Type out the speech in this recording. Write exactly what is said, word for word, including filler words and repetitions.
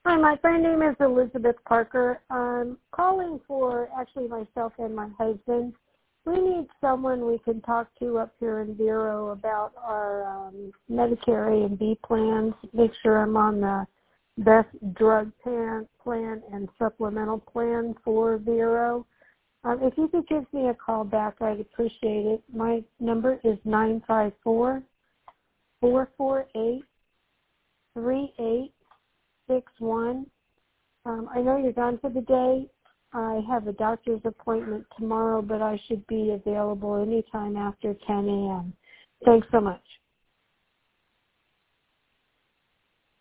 Hi, my friend name is Elizabeth Parker. I'm calling for actually myself and my husband. We need someone we can talk to up here in Vero about our um, Medicare A and B plans, make sure I'm on the best drug plan, plan and supplemental plan for Vero. Um, if you could give me a call back, I'd appreciate it. My number is nine five four, four four eight, three eight six one. Um, I know you're gone for the day. I have a doctor's appointment tomorrow, but I should be available anytime after ten a.m. Thanks so much.